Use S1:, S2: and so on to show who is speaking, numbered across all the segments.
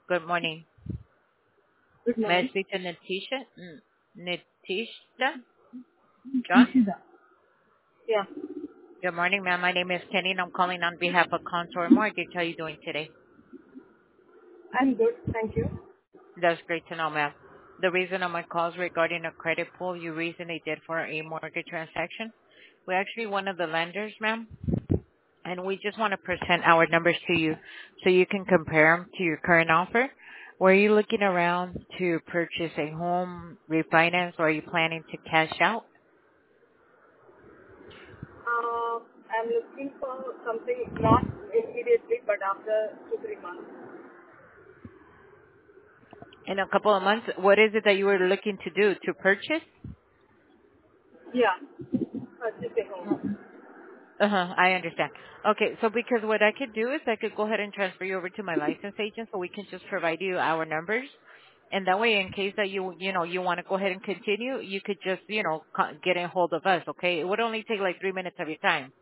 S1: Good morning.
S2: Good
S1: May I
S2: morning.
S1: speak to Natisha? Natisha? John?
S2: Nishida. Yeah,
S1: Good morning, ma'am. My name is Kenny, and I'm calling on behalf of Contour Mortgage. How are you doing today?
S2: I'm good. Thank you.
S1: That's great to know, ma'am. The reason of my call is regarding a credit pull you recently did for a mortgage transaction. We're actually one of the lenders, ma'am, and we just want to present our numbers to you so you can compare them to your current offer. Were you looking around to purchase a home, refinance, or are you planning to cash out?
S2: I'm looking for something not immediately, but after 2-3 months.
S1: In a couple of months, what is it that you were looking to do? To purchase?
S2: Yeah, purchase a home.
S1: Uh-huh, I understand. Okay, so because what I could do is I could go ahead and transfer you over to my license agent so we can just provide you our numbers. And that way, in case that you want to go ahead and continue, you could just, get in hold of us, okay? It would only take like 3 minutes of your time.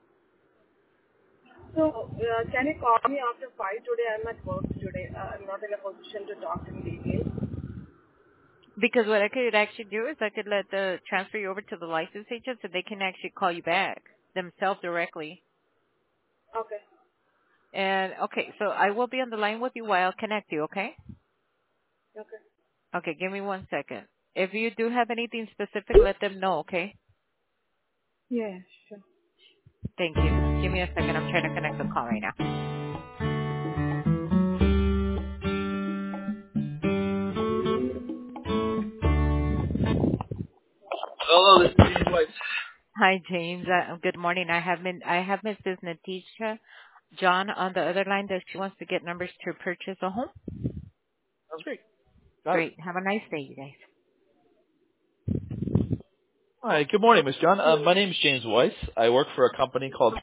S2: So, can you call me after 5 today? I'm at work today. I'm not in a position to talk in detail.
S1: Because what I could actually do is I could transfer you over to the license agent so they can actually call you back themselves directly.
S2: Okay.
S1: And okay, so I will be on the line with you while I'll connect you, okay?
S2: Okay.
S1: Okay, give me 1 second. If you do have anything specific, let them know, okay?
S2: Yeah, sure.
S1: Thank you. Give me a second. I'm trying to connect the call right now.
S3: Hello, this is James White.
S1: Hi, James. Good morning. I have Mrs. Natisha John on the other line that she wants to get numbers to purchase a home.
S3: Sounds great. Got it.
S1: Great. Have a nice day, you guys.
S3: Hi, good morning, Miss John. My name is James Weiss. I work for a company called